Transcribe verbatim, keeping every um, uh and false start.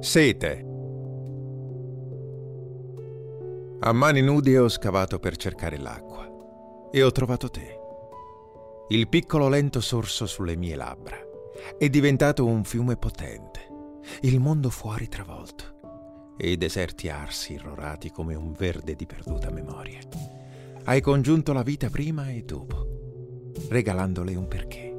Sete. A mani nude ho scavato per cercare l'acqua e ho trovato te. Il piccolo lento sorso sulle mie labbra è diventato un fiume potente, il mondo fuori travolto e i deserti arsi irrorati come un verde di perduta memoria. Hai congiunto la vita prima e dopo, regalandole un perché.